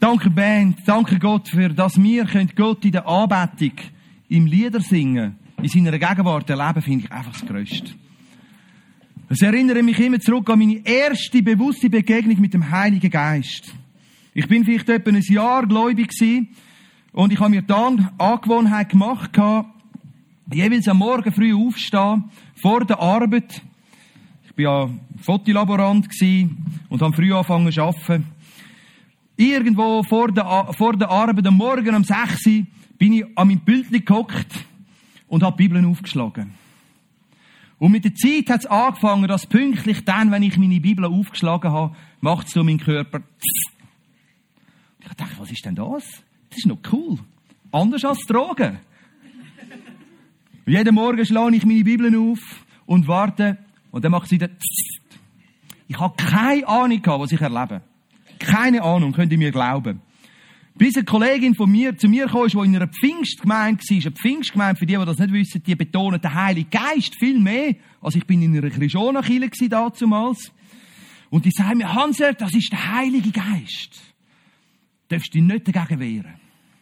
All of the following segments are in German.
Danke Band, danke Gott für das wir Gott in der Anbetung, im Liedersingen, in seiner Gegenwart erleben, finde ich einfach das Größte. Es erinnert mich immer zurück an meine erste bewusste Begegnung mit dem Heiligen Geist. Ich bin vielleicht etwa ein Jahr gläubig gewesen und ich habe mir dann Angewohnheit gemacht, jeweils am Morgen früh aufstehen, vor der Arbeit. Ich bin ja Fotolaborant gewesen und habe früh angefangen zu arbeiten. Irgendwo vor der Arbeit, am Morgen um 6 Uhr, bin ich an meinem Pultli gehockt und habe die Bibel aufgeschlagen. Und mit der Zeit hat es angefangen, dass pünktlich dann, wenn ich meine Bibel aufgeschlagen habe, macht es so mein Körper. Ich dachte, was ist denn das? Das ist noch cool. Anders als Drogen. Jeden Morgen schlage ich meine Bibel auf und warte. Und dann macht es wieder. Ich habe keine Ahnung, was ich erlebe. Keine Ahnung, könnt ihr mir glauben. Bis eine Kollegin von mir zu mir kam, die in einer Pfingstgemeinde war. Eine Pfingstgemeinde, für die das nicht wissen, die betonen den Heiligen Geist viel mehr. Also ich bin in einer Christianenkirche damals. Und die sagen mir, Hanser, das ist der Heilige Geist. Du darfst dich nicht dagegen wehren.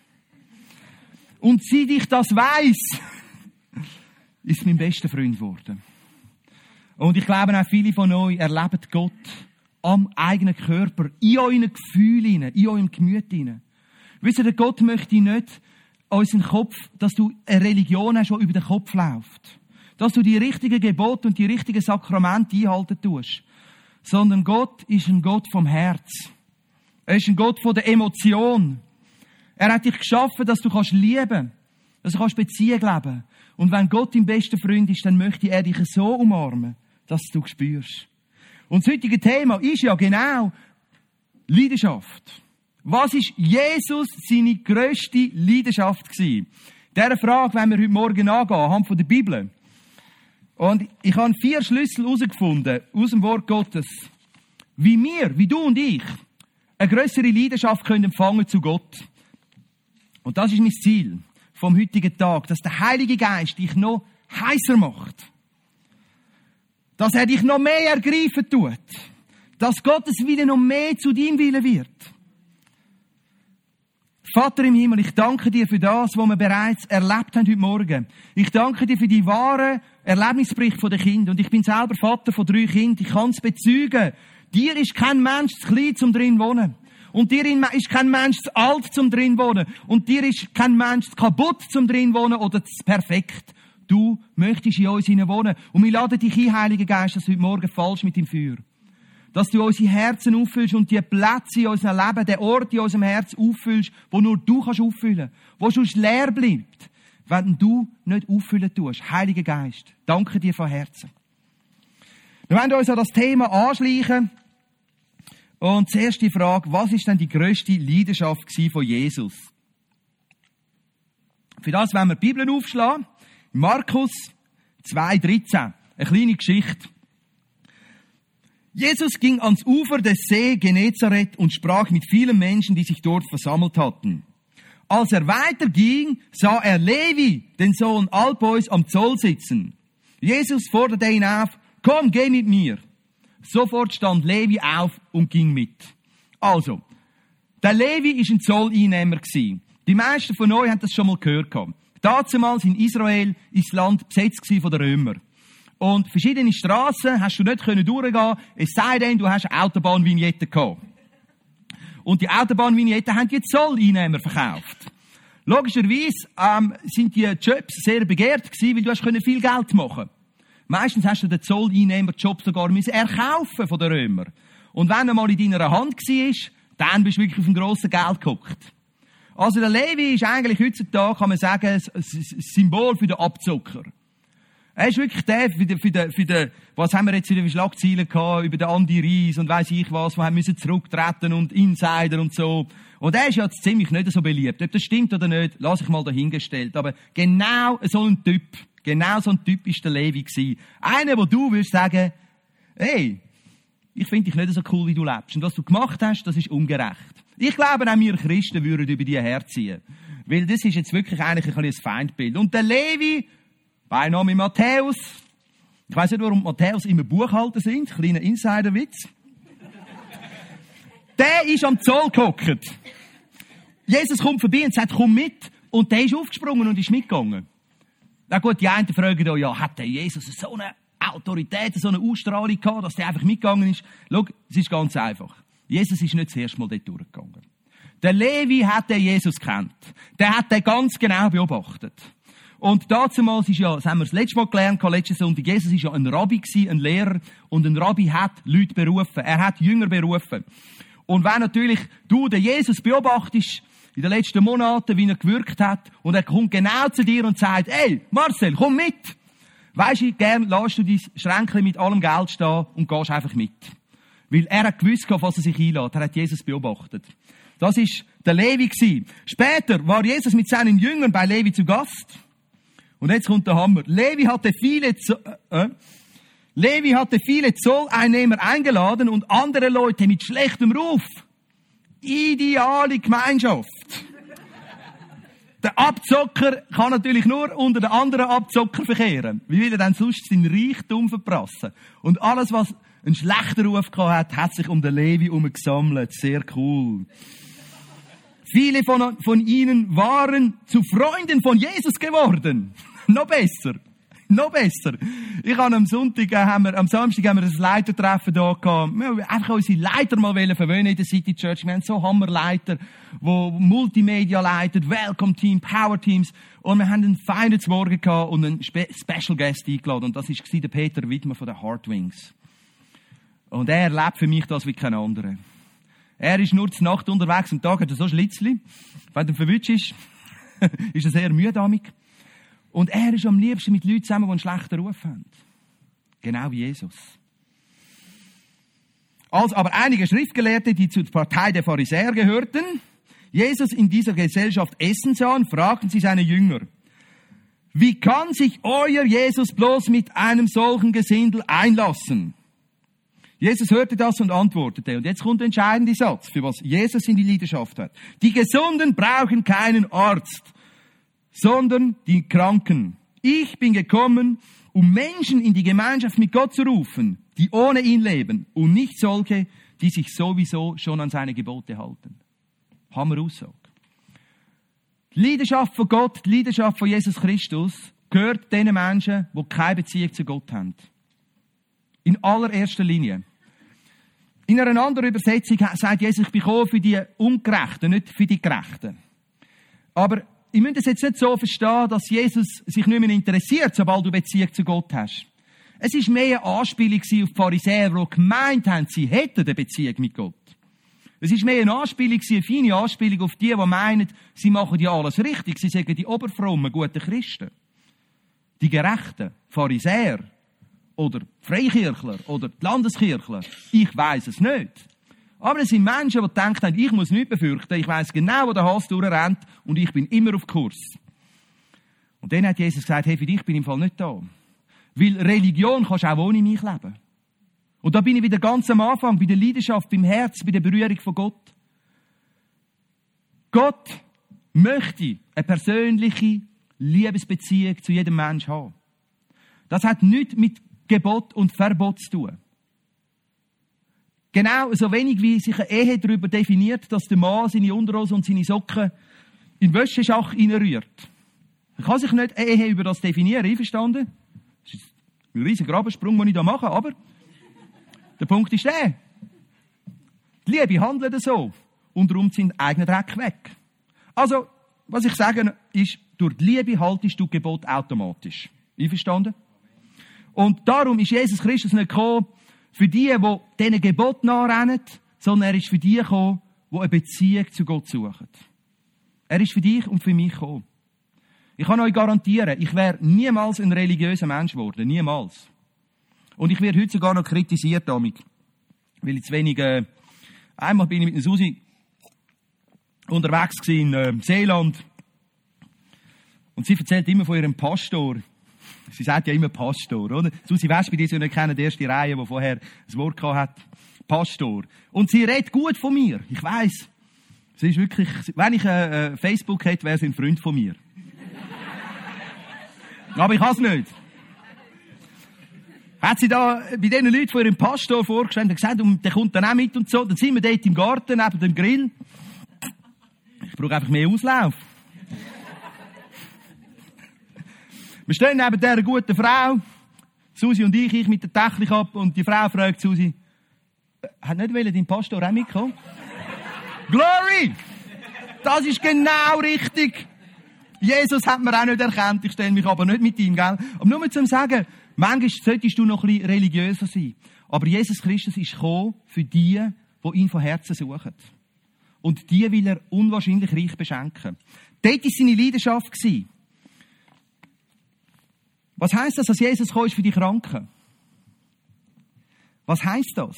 Und seit ich das weiss, ist mein bester Freund geworden. Und ich glaube auch viele von euch erleben Gott am eigenen Körper, in euren Gefühlen, in eurem Gemüt. Wisst ihr, Gott möchte nicht unseren Kopf, dass du eine Religion hast, die über den Kopf läuft. Dass du die richtigen Gebote und die richtigen Sakramente einhalten tust. Sondern Gott ist ein Gott vom Herz. Er ist ein Gott von der Emotion. Er hat dich geschaffen, dass du lieben kannst, dass du Beziehung leben kannst. Und wenn Gott dein bester Freund ist, dann möchte er dich so umarmen, dass du spürst. Und das heutige Thema ist ja genau Leidenschaft. Was ist Jesus seine grösste Leidenschaft gewesen? Diese Frage wollen wir heute Morgen angehen, anhand von der Bibel. Und ich habe 4 Schlüssel herausgefunden aus dem Wort Gottes, wie wir, wie du und ich, eine grössere Leidenschaft können empfangen zu Gott. Und das ist mein Ziel vom heutigen Tag, dass der Heilige Geist dich noch heißer macht. Dass er dich noch mehr ergreifen tut. Dass Gottes Wille noch mehr zu deinem Willen wird. Vater im Himmel, ich danke dir für das, was wir bereits erlebt haben heute Morgen. Ich danke dir für die wahren Erlebnisberichte der Kinder. Und ich bin selber Vater von 3 Kindern. Ich kann es bezeugen. Dir ist kein Mensch zu klein, zum drin wohnen. Und dir ist kein Mensch zu alt, zum drin wohnen. Und dir ist kein Mensch zu kaputt, zum drin wohnen oder zu perfekt. Du möchtest in uns hinein wohnen. Und wir laden dich ein, Heiliger Geist, dass du heute Morgen fallst mit dem Feuer. Dass du unsere Herzen auffüllst und die Plätze in unserem Leben, den Ort in unserem Herz auffüllst, wo nur du kannst auffüllen. Wo sonst leer bleibt, wenn du nicht auffüllen tust. Heiliger Geist, danke dir von Herzen. Wir wollen uns an das Thema anschleichen. Und zuerst die Frage, was ist denn die grösste Leidenschaft von Jesus? Für das wollen wir die Bibel aufschlagen. Markus 2,13. Eine kleine Geschichte. Jesus ging ans Ufer des See Genezareth und sprach mit vielen Menschen, die sich dort versammelt hatten. Als er weiterging, sah er Levi, den Sohn Alpheus, am Zoll sitzen. Jesus forderte ihn auf, komm, geh mit mir. Sofort stand Levi auf und ging mit. Also, der Levi war ein Zolleinnehmer. Die meisten von euch haben das schon mal gehört. Damals in Israel ist das Land besetzt von den Römern. Und verschiedene Strassen hast du nicht durchgehen, es sei denn, du hast Autobahnvignetten gehabt. Und die Autobahnvignetten haben die Zolleinnehmer verkauft. Logischerweise sind die Jobs sehr begehrt gewesen, weil du hast viel Geld machen. Meistens hast du den Zolleinnehmerjob sogar erkaufen von den Römern. Und wenn er mal in deiner Hand war, dann bist du wirklich auf ein grosses Geld geguckt. Also der Levi ist eigentlich heutzutage, kann man sagen, ein Symbol für den Abzocker. Er ist wirklich der für den, was haben wir jetzt wieder für Schlagzeilen gehabt, über den Andi Reis und weiss ich was, wo haben müssen zurücktreten und Insider und so. Und er ist ja jetzt ziemlich nicht so beliebt. Ob das stimmt oder nicht, lasse ich mal dahingestellt. Aber genau so ein Typ ist der Levi gewesen. Einer, wo du würdest sagen, hey, ich finde dich nicht so cool, wie du lebst. Und was du gemacht hast, das ist ungerecht. Ich glaube, auch wir Christen würden über die herziehen. Weil das ist jetzt wirklich eigentlich ein Feindbild. Und der Levi, Beiname Matthäus. Ich weiss nicht, warum Matthäus immer Buchhalter sind. Kleiner Insiderwitz. Der ist am Zoll gehockt. Jesus kommt vorbei und sagt, komm mit. Und der ist aufgesprungen und ist mitgegangen. Na gut, die einen fragen da, ja, hat der Jesus so eine Autorität, so eine Ausstrahlung gehabt, dass der einfach mitgegangen ist? Schau, es ist ganz einfach. Jesus ist nicht das erste Mal dort durchgegangen. Der Levi hat den Jesus gekannt. Der hat den ganz genau beobachtet. Und damals ist ja, das haben wir das letzte Mal gelernt, letzten Sonntag, Jesus ist ja ein Rabbi gewesen, ein Lehrer. Und ein Rabbi hat Leute berufen. Er hat Jünger berufen. Und wenn natürlich du den Jesus beobachtest, in den letzten Monaten, wie er gewirkt hat, und er kommt genau zu dir und sagt, ey, Marcel, komm mit. Weisst du, gern lässt du dein Schränkchen mit allem Geld stehen und gehst einfach mit. Weil er hat gewusst, auf was er sich einlädt. Er hat Jesus beobachtet. Das war der Levi gewesen. Später war Jesus mit seinen Jüngern bei Levi zu Gast. Und jetzt kommt der Hammer. Levi hatte viele Zolleinnehmer eingeladen und andere Leute mit schlechtem Ruf. Ideale Gemeinschaft. Der Abzocker kann natürlich nur unter den anderen Abzocker verkehren. Wie will er denn sonst seinen Reichtum verprassen? Und alles, was einen schlechten Ruf gehabt hat sich um den Levi herum gesammelt. Sehr cool. Viele von ihnen waren zu Freunden von Jesus geworden. Noch besser. Noch besser. Ich habe am Samstag haben wir ein Leitertreffen da gehabt. Wir wollten einfach unsere Leiter mal verwöhnen in der City Church. Wir haben so Hammerleiter, die Multimedia leiten, Welcome Team, Power Teams. Und wir haben einen feinen Morgen gehabt und einen Special Guest eingeladen. Und das war der Peter Wittmer von den Heartwings. Und er erlebt für mich das wie kein anderer. Er ist nur zur Nacht unterwegs, am Tag hat er so Schlitzli. Wenn er verwünscht ist, ist er sehr mühsam. Und er ist am liebsten mit Leuten zusammen, die einen schlechten Ruf haben. Genau wie Jesus. Als aber einige Schriftgelehrte, die zur Partei der Pharisäer gehörten, Jesus in dieser Gesellschaft essen sahen, fragten sie seine Jünger, wie kann sich euer Jesus bloß mit einem solchen Gesindel einlassen? Jesus hörte das und antwortete. Und jetzt kommt der entscheidende Satz, für was Jesus in die Leidenschaft hat. Die Gesunden brauchen keinen Arzt, sondern die Kranken. Ich bin gekommen, um Menschen in die Gemeinschaft mit Gott zu rufen, die ohne ihn leben, und nicht solche, die sich sowieso schon an seine Gebote halten. Hammer-Aussage. Die Leidenschaft von Gott, die Leidenschaft von Jesus Christus gehört den Menschen, die keine Beziehung zu Gott haben. In allererster Linie. In einer anderen Übersetzung sagt Jesus, ich bin gekommen für die Ungerechten, nicht für die Gerechten. Aber ich müsst es jetzt nicht so verstehen, dass Jesus sich nicht mehr interessiert, sobald du Beziehung zu Gott hast. Es war mehr eine Anspielung auf die Pharisäer, die gemeint haben, sie hätten eine Beziehung mit Gott. Es war mehr eine Anspielung, eine feine Anspielung auf die meinen, sie machen ja alles richtig. Sie sagen die oberfrommen, guten Christen. Die Gerechten, Pharisäer oder Freikirchler oder die Landeskirchler. Ich weiss es nicht. Aber es sind Menschen, die gedacht haben, ich muss nichts befürchten. Ich weiss genau, wo der Hase durchrennt und ich bin immer auf Kurs. Und dann hat Jesus gesagt, hey, für dich bin ich im Fall nicht da. Weil Religion kannst du auch ohne mich leben. Und da bin ich wieder ganz am Anfang, bei der Leidenschaft, beim Herz, bei der Berührung von Gott. Gott möchte eine persönliche Liebesbeziehung zu jedem Menschen haben. Das hat nichts mit Gebot und Verbot zu tun. Genau so wenig wie sich eine Ehe darüber definiert, dass der Mann seine Unterhose und seine Socken in den Wäscheschach reinrührt. Er kann sich nicht eine Ehe über das definieren, einverstanden? Das ist ein riesiger Grabensprung, den ich da mache, aber der Punkt ist der. Die Liebe handelt so und räumt seinen eigenen Dreck weg. Also, was ich sage, ist, durch die Liebe haltest du Gebot automatisch. Einverstanden? Und darum ist Jesus Christus nicht gekommen, für die diesen Gebot nachrennen, sondern er ist für die gekommen, die eine Beziehung zu Gott suchen. Er ist für dich und für mich gekommen. Ich kann euch garantieren, ich wäre niemals ein religiöser Mensch geworden. Niemals. Und ich werde heute sogar noch kritisiert damit. Weil ich zu wenig, einmal bin ich mit einer Susi unterwegs gewesen in Seeland. Und sie erzählt immer von ihrem Pastor. Sie sagt ja immer Pastor, oder? Susi Wesp, die Sie nicht kennen, die erste Reihe, die vorher das Wort gehabt hat. Pastor. Und sie redet gut von mir. Ich weiss. Sie ist wirklich, wenn ich Facebook hätte, wäre sie ein Freund von mir. Aber ich habe es nicht. Hat sie da bei diesen Leuten von ihrem Pastor vorgestellt und gesagt, und der kommt dann auch mit und so. Dann sind wir dort im Garten, neben dem Grill. Ich brauche einfach mehr Auslauf. Wir stehen neben dieser guten Frau, Susi und ich mit der Tächli-Kappe, und die Frau fragt Susi, hat nicht dein Pastor auch mitkommen? Glory! Das ist genau richtig. Jesus hat mir auch nicht erkannt, ich stelle mich aber nicht mit ihm, gell? Aber nur mal zum Sagen, manchmal solltest du noch ein bisschen religiöser sein. Aber Jesus Christus ist gekommen für die ihn von Herzen suchen. Und die will er unwahrscheinlich reich beschenken. Dort war seine Leidenschaft. Was heisst das, dass Jesus gekommen ist für die Kranken? Was heisst das?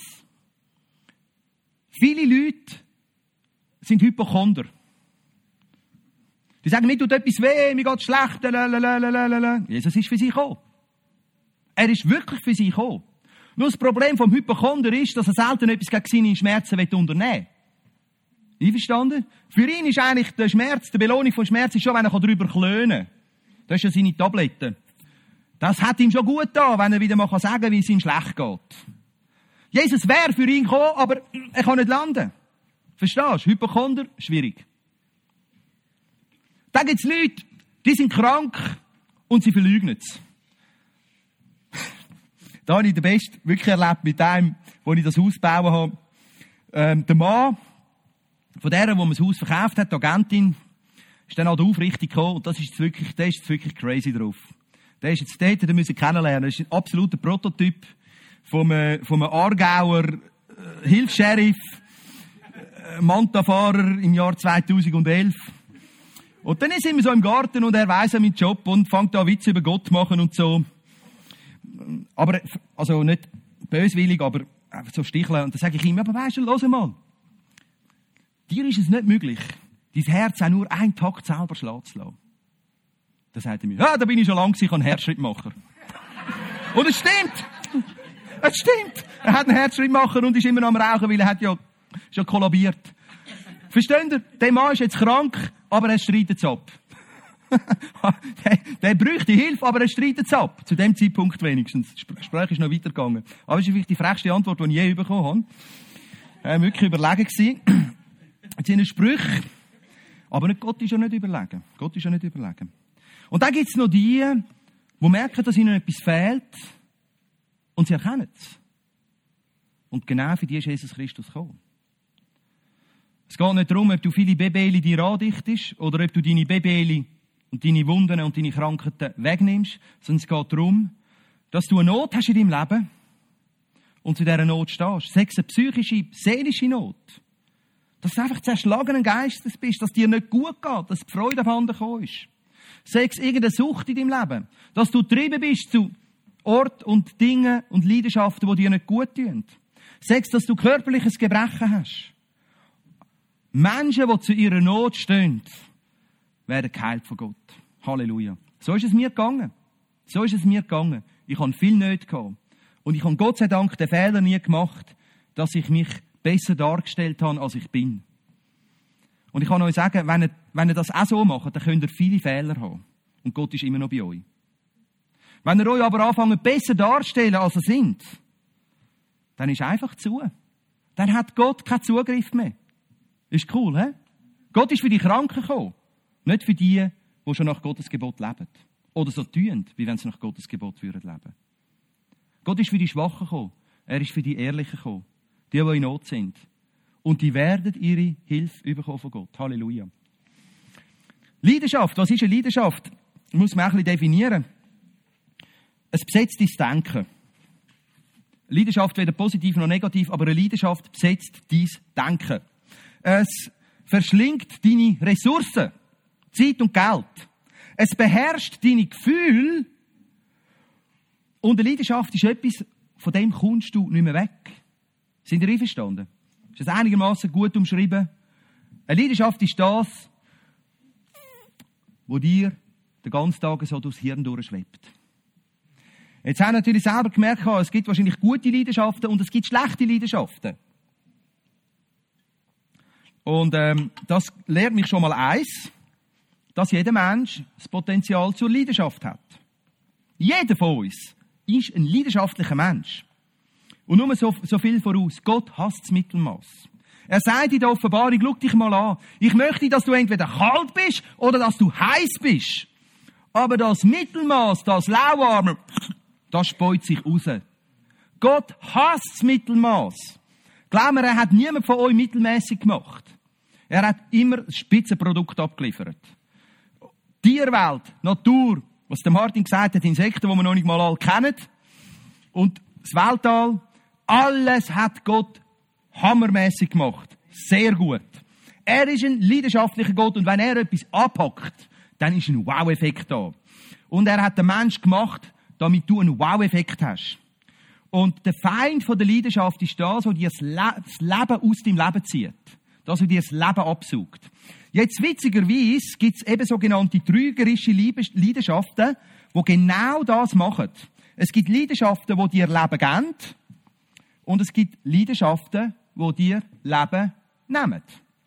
Viele Leute sind Hypochonder. Die sagen, mir tut etwas weh, mir geht schlecht, lalalala. Jesus ist für sie gekommen. Er ist wirklich für sie gekommen. Nur das Problem vom Hypochonder ist, dass er selten etwas gegen seine Schmerzen unternehmen will. Einverstanden? Für ihn ist eigentlich der Schmerz, die Belohnung vom Schmerz ist schon, wenn er darüber klönen kann. Das ist ja seine Tabletten. Das hat ihm schon gut getan, wenn er wieder mal sagen kann, wie es ihm schlecht geht. Jesus wäre für ihn gekommen, aber er kann nicht landen. Verstehst du? Hypochonder, schwierig. Da gibt es Leute, die sind krank und sie verleugnen es. Da habe ich den Besten wirklich erlebt mit einem, wo ich das Haus gebaut habe. Der Mann von der, wo man das Haus verkauft hat, die Agentin, ist dann an der Aufrichtung gekommen und der ist jetzt wirklich crazy drauf. Der ist jetzt dort, den müssen wir kennenlernen. Das ist ein absoluter Prototyp vom Aargauer Hilfs-Sheriff, Manta-Fahrer im Jahr 2011. Und dann sind wir so im Garten und er weiss meinen Job und fängt an Witze über Gott zu machen und so. Aber, also nicht böswillig, aber einfach so sticheln. Und dann sage ich ihm, aber weisst du, hör mal. Dir ist es nicht möglich, dein Herz auch nur einen Takt selber schlagen zu lassen. Dann sagt er mir, ja, da bin ich schon lange, ich kann einen Herzschrittmacher. Und es stimmt. Es stimmt. Er hat einen Herzschrittmacher und ist immer noch am Rauchen, weil er hat ja schon kollabiert. Versteht ihr? Der Mann ist jetzt krank, aber er streitet es ab. der bräuchte Hilfe, aber er streitet es ab. Zu dem Zeitpunkt wenigstens. Das Gespräch ist noch weitergegangen. Aber das ist wirklich die frechste Antwort, die ich je bekommen habe. Er war wirklich überlegen gewesen. Jetzt sind Sprüche. Aber nicht, Gott ist ja nicht überlegen. Gott ist ja nicht überlegen. Und dann gibt es noch die, die merken, dass ihnen etwas fehlt. Und sie erkennen es. Und genau für die ist Jesus Christus gekommen. Es geht nicht darum, ob du viele Babeli dir andichtest oder ob du deine Babeli und deine Wunden und deine Krankheiten wegnimmst, sondern es geht darum, dass du eine Not hast in deinem Leben und zu dieser Not stehst. Sei es eine psychische, seelische Not. Dass du einfach zerschlagenen Geistes bist, dass dir nicht gut geht, dass die Freude abhanden gekommen ist. Sei es irgendeine Sucht in deinem Leben. Dass du getrieben bist zu Ort und Dingen und Leidenschaften, die dir nicht gut tun. Sei es, dass du körperliches Gebrechen hast. Menschen, die zu ihrer Not stehen, werden geheilt von Gott. Halleluja. So ist es mir gegangen. So ist es mir gegangen. Ich habe viel Nöte gehabt. Und ich habe Gott sei Dank den Fehler nie gemacht, dass ich mich besser dargestellt habe, als ich bin. Und ich kann euch sagen, wenn ihr das auch so macht, dann könnt ihr viele Fehler haben. Und Gott ist immer noch bei euch. Wenn ihr euch aber anfangt, besser darzustellen, als ihr seid, dann ist einfach zu. Dann hat Gott keinen Zugriff mehr. Ist cool, hä? Gott ist für die Kranken gekommen. Nicht für die, die schon nach Gottes Gebot leben. Oder so tun, wie wenn sie nach Gottes Gebot leben würden. Gott ist für die Schwachen gekommen. Er ist für die Ehrlichen gekommen. Die in Not sind. Und die werden ihre Hilfe bekommen von Gott. Halleluja. Leidenschaft. Was ist eine Leidenschaft? Muss man auch ein bisschen definieren. Ein besetztes Denken. Leidenschaft weder positiv noch negativ, aber eine Leidenschaft besetzt dein Denken. Es verschlingt deine Ressourcen, Zeit und Geld. Es beherrscht deine Gefühle. Und eine Leidenschaft ist etwas, von dem kommst du nicht mehr weg. Sind ihr einverstanden? Ist das einigermaßen gut umschrieben? Eine Leidenschaft ist das, wo dir den ganzen Tag so durchs Hirn durchschwebt. Jetzt haben wir natürlich selber gemerkt, es gibt wahrscheinlich gute Leidenschaften und es gibt schlechte Leidenschaften. Und das lehrt mich schon mal eins, dass jeder Mensch das Potenzial zur Leidenschaft hat. Jeder von uns ist ein leidenschaftlicher Mensch. Und nur so viel voraus. Gott hasst das Mittelmaß. Er sagt in der Offenbarung, schau dich mal an. Ich möchte, dass du entweder kalt bist oder dass du heiß bist. Aber das Mittelmaß, das Lauwarme, das speut sich raus. Gott hasst das Mittelmaß. Glaub mir, er hat niemand von euch mittelmäßig gemacht. Er hat immer ein Spitzenprodukt abgeliefert. Tierwelt, Natur, was der Martin gesagt hat, Insekten, die wir noch nicht mal alle kennen. Und das Weltall, alles hat Gott hammermäßig gemacht. Sehr gut. Er ist ein leidenschaftlicher Gott und wenn er etwas anpackt, dann ist ein Wow-Effekt da. Und er hat den Mensch gemacht, damit du einen Wow-Effekt hast. Und der Feind von der Leidenschaft ist das, der dir das Leben aus deinem Leben zieht. Das, was dir das Leben absaugt. Jetzt witzigerweise gibt es eben sogenannte trügerische Leidenschaften, die genau das machen. Es gibt Leidenschaften, die dir Leben geben. Und es gibt Leidenschaften, die dir Leben nehmen.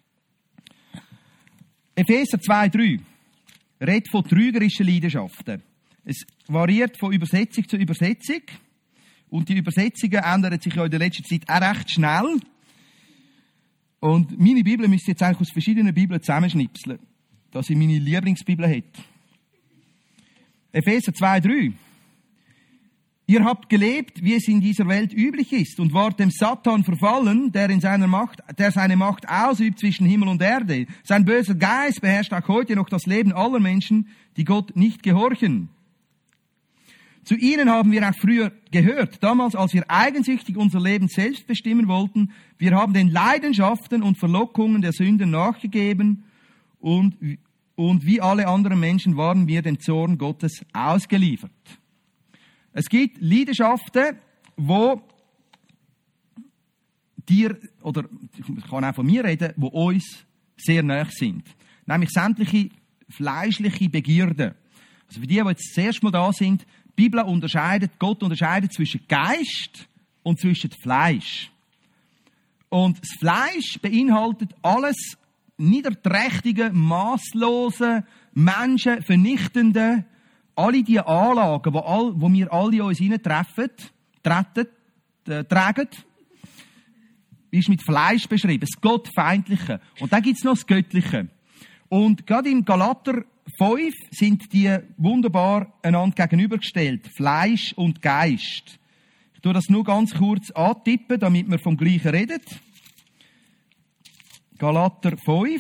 Epheser 2,3 redet von trügerischen Leidenschaften. Es variiert von Übersetzung zu Übersetzung. Und die Übersetzungen ändern sich ja in der letzten Zeit auch recht schnell. Und meine Bibel müsste jetzt eigentlich aus verschiedenen Bibeln zusammenschnipseln, dass ich meine Lieblingsbibel hätte. Epheser 2,3 Ihr habt gelebt, wie es in dieser Welt üblich ist, und wart dem Satan verfallen, der seine Macht ausübt zwischen Himmel und Erde. Sein böser Geist beherrscht auch heute noch das Leben aller Menschen, die Gott nicht gehorchen. Zu ihnen haben wir auch früher gehört, damals, als wir eigensüchtig unser Leben selbst bestimmen wollten. Wir haben den Leidenschaften und Verlockungen der Sünden nachgegeben und wie alle anderen Menschen waren wir dem Zorn Gottes ausgeliefert. Es gibt Leidenschaften, wo dir, oder ich kann auch von mir reden, wo uns sehr nahe sind. Nämlich sämtliche fleischliche Begierden. Also für die jetzt das erste Mal da sind, Gott unterscheidet zwischen Geist und zwischen Fleisch. Und das Fleisch beinhaltet alles niederträchtige, masslose, menschenvernichtende, alle die Anlagen, wo wir alle in uns tragen, ist mit Fleisch beschrieben, das Gottfeindliche. Und dann gibt es noch das Göttliche. Und gerade im Galater 5 sind die wunderbar einander gegenübergestellt. Fleisch und Geist. Ich tue das nur ganz kurz antippen, damit wir vom Gleichen reden. Galater 5.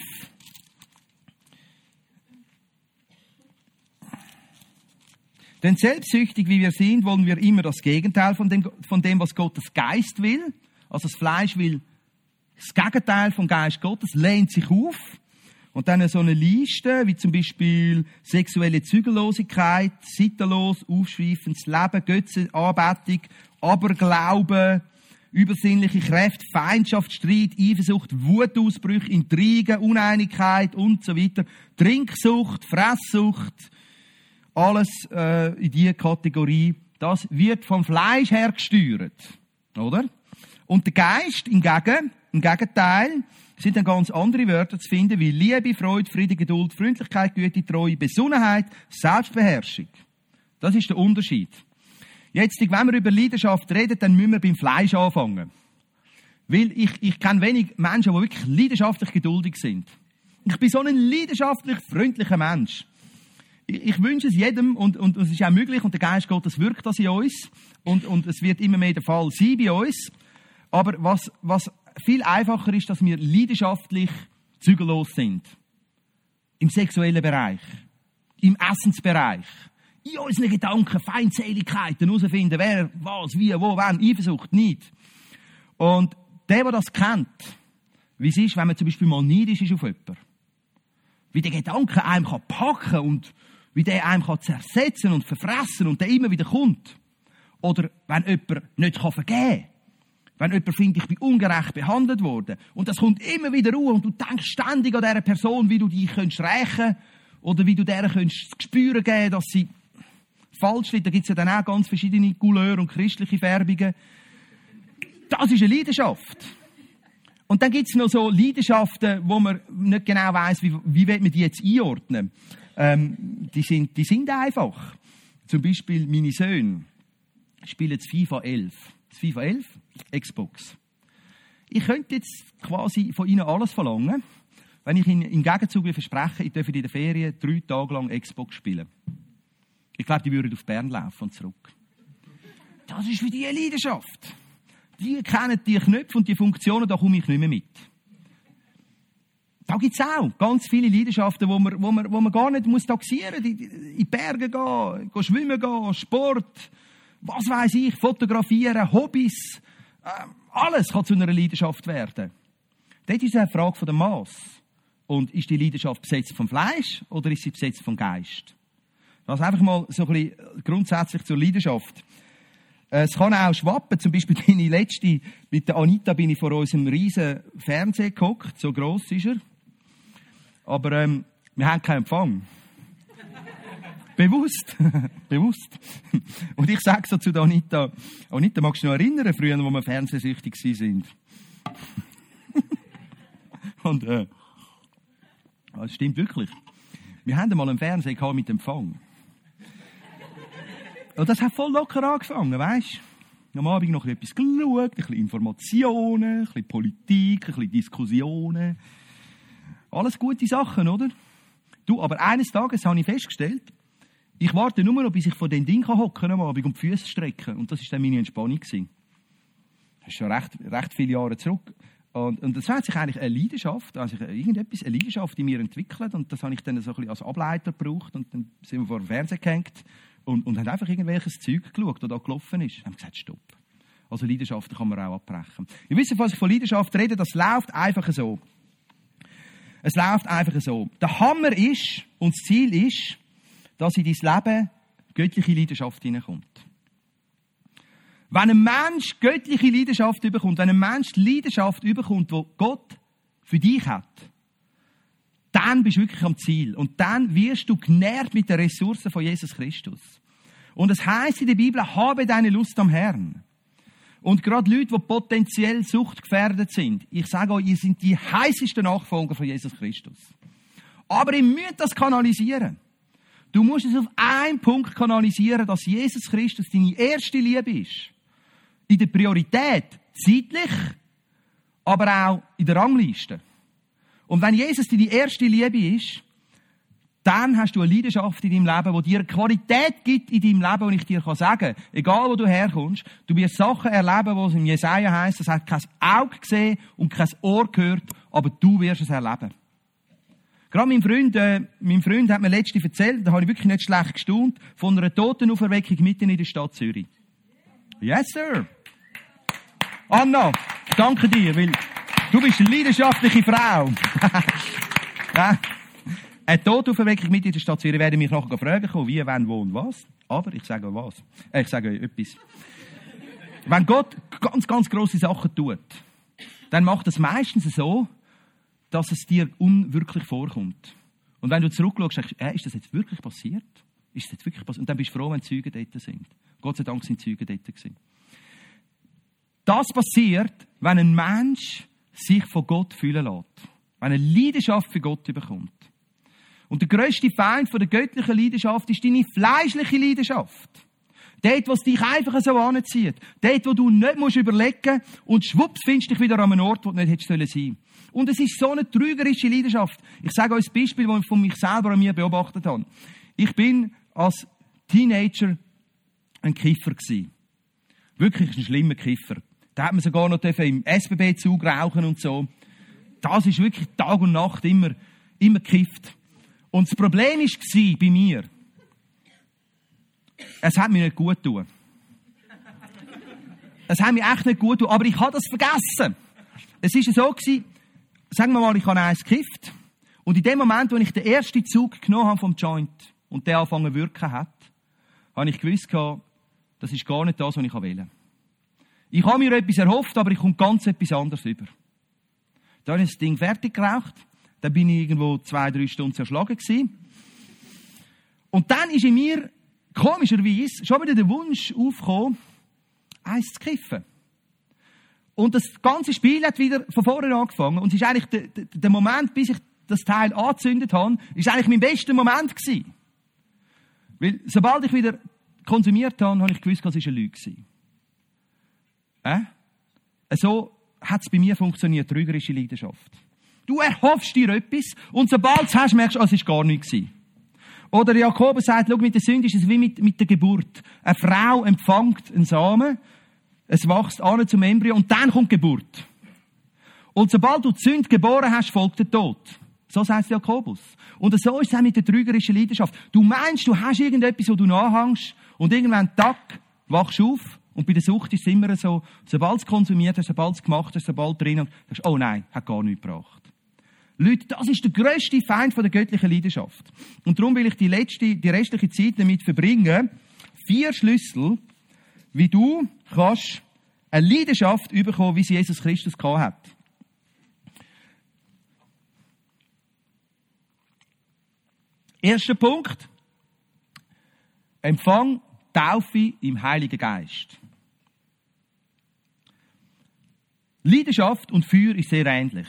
Denn selbstsüchtig wie wir sind, wollen wir immer das Gegenteil von dem, was Gottes Geist will. Also das Fleisch will das Gegenteil vom Geist Gottes, lehnt sich auf. Und dann so eine Liste, wie zum Beispiel sexuelle Zügellosigkeit, seitenlos, aufschweifendes Leben, Götzenanbetung, Aberglauben, übersinnliche Kräfte, Feindschaft, Streit, Eifersucht, Wutausbrüche, Intrigen, Uneinigkeit und so weiter. Trinksucht, Fresssucht, alles in diese Kategorie. Das wird vom Fleisch her gesteuert. Oder? Und der Geist im Gegenteil, sind dann ganz andere Wörter zu finden, wie Liebe, Freude, Friede, Geduld, Freundlichkeit, Güte, Treue, Besonnenheit, Selbstbeherrschung. Das ist der Unterschied. Jetzt, wenn wir über Leidenschaft reden, dann müssen wir beim Fleisch anfangen. Weil ich kenne wenig Menschen, die wirklich leidenschaftlich geduldig sind. Ich bin so ein leidenschaftlich freundlicher Mensch. Ich wünsche es jedem und es ist auch möglich und der Geist Gottes wirkt das in uns und es wird immer mehr der Fall sein bei uns. Aber was viel einfacher ist, dass wir leidenschaftlich zügellos sind. Im sexuellen Bereich, im Essensbereich, in unseren Gedanken, Feindseligkeiten herausfinden, wer, was, wie, wo, wann, Eifersucht, nicht. Und der das kennt, wie es ist, wenn man zum Beispiel mal neidisch ist auf jemanden. Wie der Gedanke einem packen kann und wie der einem zersetzen und verfressen und der immer wieder kommt. Oder wenn jemand nicht vergeben kann. Wenn jemand findet, ich bin ungerecht behandelt worden. Und das kommt immer wieder ruhe und du denkst ständig an dieser Person, wie du dich rächen könntest oder wie du der könntest das Gespür geben, dass sie falsch liegt. Da gibt es ja dann auch ganz verschiedene Couleurs und christliche Färbungen. Das ist eine Leidenschaft. Und dann gibt es noch so Leidenschaften, wo man nicht genau weiss, wie man die jetzt einordnen. Die sind einfach. Zum Beispiel meine Söhne spielen das FIFA 11. Das FIFA 11? Xbox. ich könnte jetzt quasi von Ihnen alles verlangen, wenn ich Ihnen im Gegenzug verspreche, ich dürfe in der Ferien 3 Tage lang Xbox spielen. Ich glaube, die würden auf Bern laufen und zurück. Das ist für die eine Leidenschaft. Die kennen die Knöpfe und die Funktionen, da komme ich nicht mehr mit. Da gibt es auch ganz viele Leidenschaften, wo man gar nicht taxieren muss. In die Berge gehen, schwimmen gehen, Sport, was weiß ich, fotografieren, Hobbys. Alles kann zu einer Leidenschaft werden. Dort ist eine Frage von dem Maß. Und ist die Leidenschaft besetzt vom Fleisch oder ist sie besetzt vom Geist? Das einfach mal so ein bisschen grundsätzlich zur Leidenschaft. Es kann auch schwappen. Zum Beispiel bin ich letzte, mit der Anita bin ich vor unserem riesen Fernseher gehockt. So gross ist er. Aber wir haben keinen Empfang. Bewusst. Bewusst. Und ich sage so zu der Anita, Anita, magst du dich noch erinnern, früher, wo wir fernsehsüchtig waren? Und das stimmt wirklich. Wir haben einmal einen Fernseher gehabt mit Empfang. Und das hat voll locker angefangen, weisst du? Am Abend noch etwas geschaut, ein bisschen Informationen, ein bisschen Politik, ein bisschen Diskussionen. Alles gute Sachen, oder? Du, aber eines Tages habe ich festgestellt, ich warte nur noch, bis ich von dem Ding hocken am Abend und die Füße strecken. Und das war dann meine Entspannung. Das ist schon recht viele Jahre zurück. Und das hat sich eigentlich eine Leidenschaft, eine Leidenschaft in mir entwickelt. Und das habe ich dann so ein bisschen als Ableiter gebraucht. Und dann sind wir vor dem Fernseher gehängt und haben einfach irgendwelches Zeug geschaut, das da gelaufen ist. Und haben gesagt, stopp. Also Leidenschaften kann man auch abbrechen. Ihr wisst, was ich von Leidenschaft rede, das läuft einfach so. Es läuft einfach so. Der Hammer ist, und das Ziel ist, dass in dein Leben göttliche Leidenschaft hineinkommt. Wenn ein Mensch göttliche Leidenschaft überkommt, wenn ein Mensch die Leidenschaft überkommt, die Gott für dich hat, dann bist du wirklich am Ziel. Und dann wirst du genährt mit den Ressourcen von Jesus Christus. Und es heisst in der Bibel, habe deine Lust am Herrn. Und gerade Leute, die potenziell suchtgefährdet sind, ich sage euch, ihr seid die heißesten Nachfolger von Jesus Christus. Aber ihr müsst das kanalisieren. Du musst es auf einen Punkt kanalisieren, dass Jesus Christus deine erste Liebe ist. In der Priorität, zeitlich, aber auch in der Rangliste. Und wenn Jesus deine erste Liebe ist, dann hast du eine Leidenschaft in deinem Leben, die dir eine Qualität gibt in deinem Leben, und ich dir sagen kann, egal wo du herkommst, du wirst Sachen erleben, wo es im Jesaja heisst, das hat kein Auge gesehen und kein Ohr gehört, aber du wirst es erleben. Gerade mein Freund hat mir letztens erzählt, da habe ich wirklich nicht schlecht gestaunt, von einer Totenauferweckung mitten in der Stadt Zürich. Yes, sir. Anna, danke dir, weil du bist eine leidenschaftliche Frau. Ja. Eine Totenauferweckung mitten in der Stadt Zürich, werden mich nachher fragen kommen, wie, wann, wo und was. Aber ich sage euch was. Ich sage euch etwas. Wenn Gott ganz, ganz grosse Sachen tut, dann macht es meistens so, dass es dir unwirklich vorkommt. Und wenn du zurückschaust, sagst du, ist das jetzt wirklich passiert? Ist das jetzt wirklich passiert? Und dann bist du froh, wenn Zeugen dort sind. Gott sei Dank sind Zeugen dort gewesen. Das passiert, wenn ein Mensch sich von Gott fühlen lässt. Wenn er Leidenschaft für Gott bekommt. Und der grösste Feind von der göttlichen Leidenschaft ist deine fleischliche Leidenschaft. Dort, was dich einfach so anzieht. Dort, wo du nicht musst überlegen und schwupps findest dich wieder an einem Ort, wo du nicht hättest sein sollen. Und es ist so eine trügerische Leidenschaft. Ich sage euch ein Beispiel, das ich von mich selber an mir beobachtet habe. Ich bin als Teenager ein Kiffer gewesen. Wirklich ein schlimmer Kiffer. Da hat man sogar noch im SBB-Zug rauchen und so. Das ist wirklich Tag und Nacht immer gekifft. Und das Problem war bei mir, es hat mir nicht gut getan. Es hat mir echt nicht gut getan, aber ich habe das vergessen. Es war so gewesen, sagen wir mal, ich habe eins gekifft. Und in dem Moment, wo ich den ersten Zug genommen habe vom Joint und der angefangen zu wirken hat, habe ich gewusst, das ist gar nicht das, was ich wollte. Ich habe mir etwas erhofft, aber ich komme ganz etwas anderes über. Da habe ich das Ding fertig geraucht. Dann bin ich irgendwo 2-3 Stunden zerschlagen gewesen. Und dann ist in mir, komischerweise, schon wieder der Wunsch aufgekommen, eins zu kiffen. Und das ganze Spiel hat wieder von vorne angefangen. Und es ist eigentlich der Moment, bis ich das Teil angezündet habe, ist eigentlich mein bester Moment gewesen. Weil, sobald ich wieder konsumiert habe, habe ich gewusst, das war eine Lüge gewesen. So hat es bei mir funktioniert, trügerische Leidenschaft. Du erhoffst dir etwas und sobald du es hast, merkst du, es war gar nichts gewesen. Oder Jakobus sagt, schau, mit der Sünde ist es wie mit der Geburt. Eine Frau empfängt einen Samen, es wächst an zum Embryo und dann kommt die Geburt. Und sobald du die Sünde geboren hast, folgt der Tod. So sagt Jakobus. Und so ist es auch mit der trügerischen Leidenschaft. Du meinst, du hast irgendetwas, wo du nachhängst und irgendwann, tack, wachst du auf. Und bei der Sucht ist es immer so, sobald du es konsumiert hast, sobald du es gemacht hast, sobald du drin hast, sagst du, oh nein, hat gar nichts gebracht. Leute, das ist der grösste Feind von der göttlichen Leidenschaft. Und darum will ich die restliche Zeit damit verbringen, 4 Schlüssel, wie du kannst eine Leidenschaft bekommen, wie sie Jesus Christus gehabt hat. Erster Punkt. Empfang Taufe im Heiligen Geist. Leidenschaft und Feuer ist sehr ähnlich.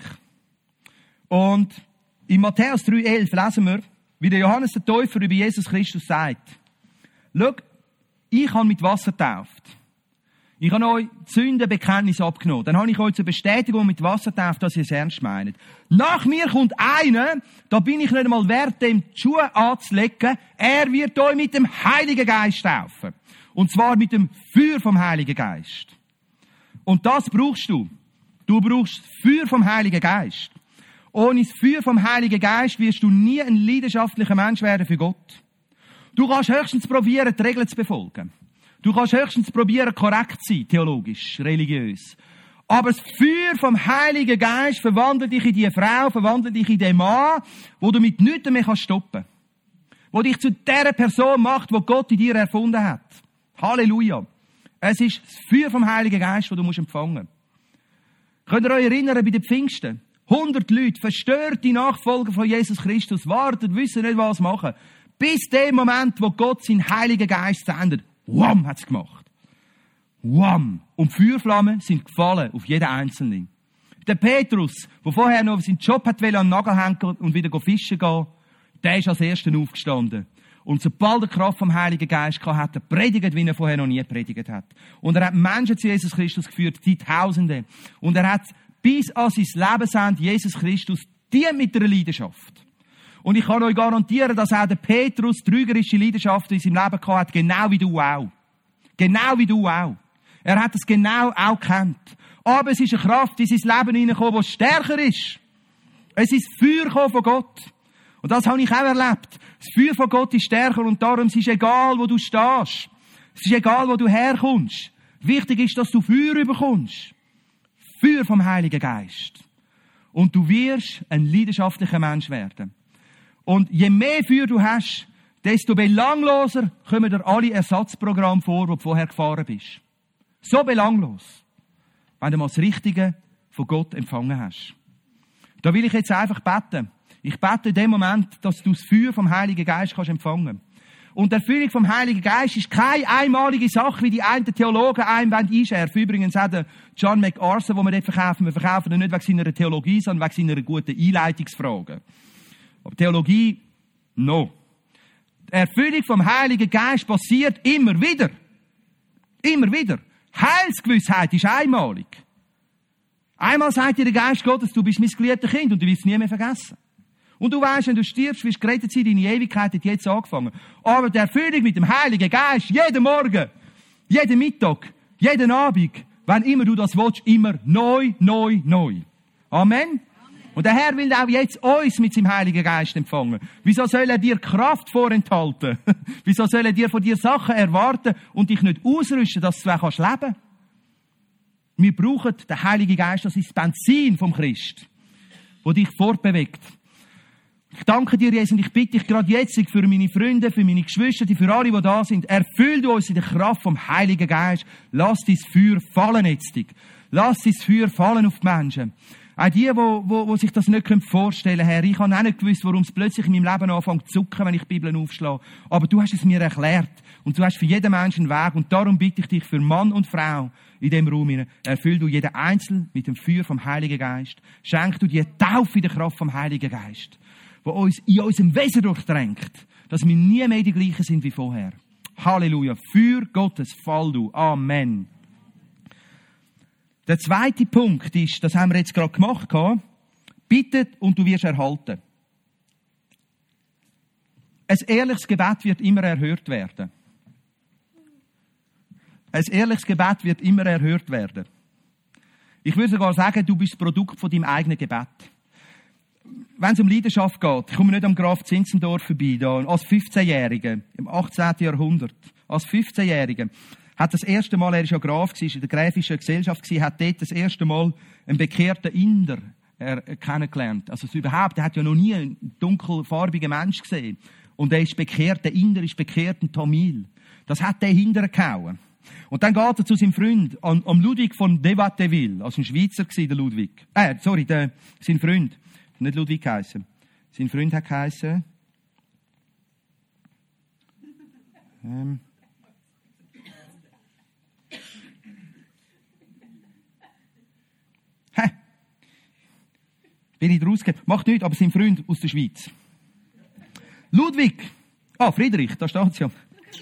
Und in Matthäus 3,11 lesen wir, wie der Johannes der Täufer über Jesus Christus sagt. Schau, ich habe mit Wasser getauft. Ich habe euch Sündenbekenntnis abgenommen. Dann habe ich euch zur Bestätigung mit Wasser getauft, dass ihr es ernst meint. Nach mir kommt einer, da bin ich nicht einmal wert, dem die Schuhe anzulegen. Er wird euch mit dem Heiligen Geist taufen. Und zwar mit dem Feuer vom Heiligen Geist. Und das brauchst du. Du brauchst das Feuer vom Heiligen Geist. Ohne das Feuer vom Heiligen Geist wirst du nie ein leidenschaftlicher Mensch werden für Gott. Du kannst höchstens probieren, die Regeln zu befolgen. Du kannst höchstens probieren, korrekt zu sein, theologisch, religiös. Aber das Feuer vom Heiligen Geist verwandelt dich in die Frau, verwandelt dich in den Mann, wo du mit nichts mehr stoppen kannst. Wo dich zu der Person macht, die Gott in dir erfunden hat. Halleluja. Es ist das Feuer vom Heiligen Geist, das du empfangen musst. Könnt ihr euch erinnern, bei den Pfingsten? 100 Leute, verstörte Nachfolger von Jesus Christus, warten, wissen nicht, was machen. Bis dem Moment, wo Gott seinen Heiligen Geist sendet. Wham, hat's gemacht. Wham. Und Feuerflammen sind gefallen auf jeden Einzelnen. Der Petrus, der vorher noch seinen Job hat an den Nagel hängen und wieder fischen gehen, der ist als Erster aufgestanden. Und sobald er Kraft vom Heiligen Geist hatte, hat er predigt, wie er vorher noch nie predigt hat. Und er hat Menschen zu Jesus Christus geführt, die Tausende. Und er hat bis an sein Lebensende Jesus Christus dient mit einer Leidenschaft. Und ich kann euch garantieren, dass auch der Petrus trügerische Leidenschaft in seinem Leben gehabt hat, genau wie du auch. Genau wie du auch. Er hat es genau auch gekannt. Aber es ist eine Kraft in sein Leben hineingekommen, die stärker ist. Es ist Feuer gekommen von Gott. Und das habe ich auch erlebt. Das Feuer von Gott ist stärker und darum ist es egal, wo du stehst. Es ist egal, wo du herkommst. Wichtig ist, dass du Feuer bekommst. Feuer vom Heiligen Geist. Und du wirst ein leidenschaftlicher Mensch werden. Und je mehr Feuer du hast, desto belangloser kommen dir alle Ersatzprogramme vor, die du vorher gefahren bist. So belanglos. Wenn du mal das Richtige von Gott empfangen hast. Da will ich jetzt einfach beten. Ich bete in dem Moment, dass du das Feuer vom Heiligen Geist kannst empfangen. Und die Erfüllung vom Heiligen Geist ist keine einmalige Sache, wie die einen Theologen einem einschärfen. Übrigens auch der John MacArthur, den wir dort verkaufen. Wir verkaufen ihn nicht wegen seiner Theologie, sondern wegen seiner guten Einleitungsfragen. Aber Theologie, no. Die Erfüllung vom Heiligen Geist passiert immer wieder. Immer wieder. Heilsgewissheit ist einmalig. Einmal sagt dir der Geist Gottes, du bist mein geliebtes Kind und du wirst es nie mehr vergessen. Und du weißt, wenn du stirbst, wirst du gerettet sein, deine Ewigkeit hat jetzt angefangen. Aber die Erfüllung mit dem Heiligen Geist, jeden Morgen, jeden Mittag, jeden Abend, wenn immer du das willst, immer neu, neu, neu. Amen? Und der Herr will auch jetzt uns mit seinem Heiligen Geist empfangen. Wieso soll er dir Kraft vorenthalten? Wieso soll er dir von dir Sachen erwarten und dich nicht ausrüsten, dass du leben kannst? Wir brauchen den Heiligen Geist, das ist das Benzin vom Christ, das dich fortbewegt. Ich danke dir, Jesus, und ich bitte dich gerade jetzt für meine Freunde, für meine Geschwister, für alle, die da sind. Erfüll du uns in der Kraft vom Heiligen Geist. Lass dein Feuer fallen jetzt. Lass dein Feuer fallen auf die Menschen. Auch die sich das nicht vorstellen können, Herr. Ich habe auch nicht gewusst, warum es plötzlich in meinem Leben anfängt zu zucken, wenn ich die Bibel aufschlage. Aber du hast es mir erklärt. Und du hast für jeden Menschen einen Weg. Und darum bitte ich dich für Mann und Frau in diesem Raum hinein. Erfüll du jeden Einzelnen mit dem Feuer vom Heiligen Geist. Schenk du die Taufe in der Kraft vom Heiligen Geist, wo uns in unserem Wesen durchdrängt, dass wir nie mehr die gleichen sind wie vorher. Halleluja. Für Gottes Fall du. Amen. Der zweite Punkt ist, das haben wir jetzt gerade gemacht, bittet und du wirst erhalten. Ein ehrliches Gebet wird immer erhört werden. Ein ehrliches Gebet wird immer erhört werden. Ich würde sogar sagen, du bist das Produkt von deinem eigenen Gebet. Wenn es um Leidenschaft geht, ich komme nicht am Graf Zinzendorf vorbei, da, als 15-Jähriger, im 18. Jahrhundert, als 15-Jähriger, hat das erste Mal, er war ja Graf, war in der Gräfischen Gesellschaft, hat dort das erste Mal einen bekehrten Inder kennengelernt. Also überhaupt, er hat ja noch nie einen dunkelfarbigen Mensch gesehen. Und er ist bekehrt, der Inder ist bekehrt, ein Tamil. Das hat der hintergehauen. Und dann geht er zu seinem Freund, am Ludwig von de Watteville, also ein Schweizer war der Ludwig. Sein Freund. Nicht Ludwig geheissen. Sein Freund hat geheissen. Bin ich rausgekommen? Macht nichts, aber sein Freund aus der Schweiz. Ludwig. Friedrich, da steht's ja.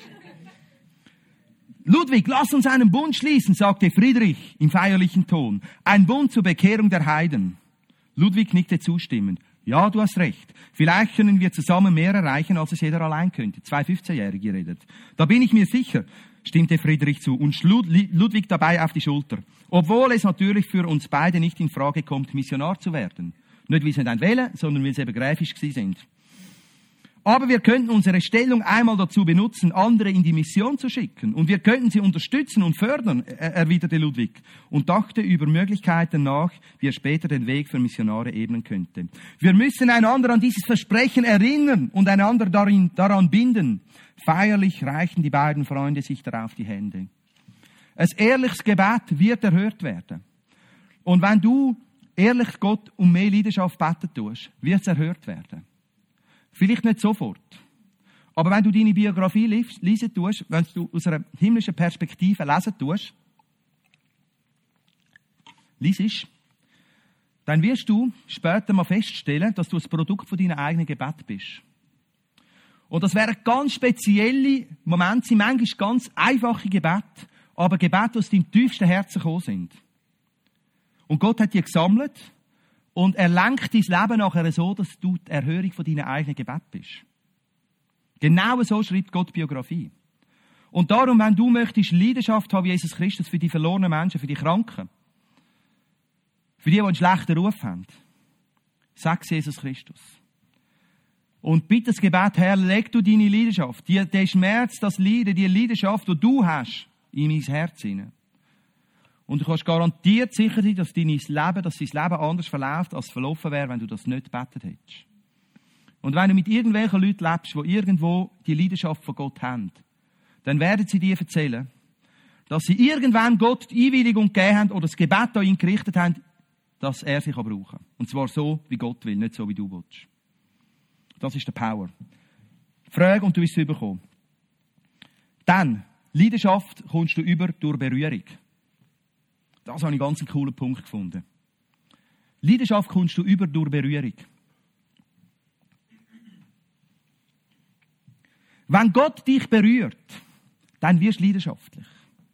Ludwig, lass uns einen Bund schließen, sagte Friedrich im feierlichen Ton. Ein Bund zur Bekehrung der Heiden. Ludwig nickte zustimmend. Ja, du hast recht. Vielleicht können wir zusammen mehr erreichen, als es jeder allein könnte. 2 15-Jährige redet. Da bin ich mir sicher, stimmte Friedrich zu und schlug Ludwig dabei auf die Schulter. Obwohl es natürlich für uns beide nicht in Frage kommt, Missionar zu werden. Nicht, weil sie nicht wählen, sondern weil sie eben gräfisch gewesen sind. Aber wir könnten unsere Stellung einmal dazu benutzen, andere in die Mission zu schicken. Und wir könnten sie unterstützen und fördern, erwiderte Ludwig und dachte über Möglichkeiten nach, wie er später den Weg für Missionare ebnen könnte. Wir müssen einander an dieses Versprechen erinnern und einander daran binden. Feierlich reichen die beiden Freunde sich darauf die Hände. Ein ehrliches Gebet wird erhört werden. Und wenn du ehrlich Gott um mehr Leidenschaft beten tust, wird es erhört werden. Vielleicht nicht sofort. Aber wenn du deine Biografie lesen tust, wenn du aus einer himmlischen Perspektive lesen tust, liest, dann wirst du später mal feststellen, dass du das Produkt von deinem eigenen Gebet bist. Und das wären ganz spezielle Momente, sind manchmal ganz einfache Gebete, aber Gebete, die aus deinem tiefsten Herzen gekommen sind. Und Gott hat die gesammelt. Und er lenkt dein Leben nachher so, dass du die Erhörung von deinem eigenen Gebet bist. Genau so schreibt Gott Biografie. Und darum, wenn du möchtest Leidenschaft haben wie Jesus Christus für die verlorenen Menschen, für die Kranken, für die einen schlechten Ruf haben, sag's Jesus Christus. Und bitte das Gebet, Herr, leg du deine Leidenschaft, den Schmerz, das Leiden, die Leidenschaft, die du hast, in mein Herz hinein. Und du kannst garantiert sicher sein, dass dein Leben anders verläuft, als es verlaufen wäre, wenn du das nicht gebetet hättest. Und wenn du mit irgendwelchen Leuten lebst, die irgendwo die Leidenschaft von Gott haben, dann werden sie dir erzählen, dass sie irgendwann Gott die Einwilligung gegeben haben oder das Gebet an ihn gerichtet haben, dass er sie brauchen kann. Und zwar so, wie Gott will, nicht so, wie du willst. Das ist der Power. Frage und du wirst es bekommen. Dann, Leidenschaft kommst du über durch Berührung. Das habe ich einen ganz coolen Punkt gefunden. Leidenschaft kommst du über durch Berührung. Wenn Gott dich berührt, dann wirst du leidenschaftlich.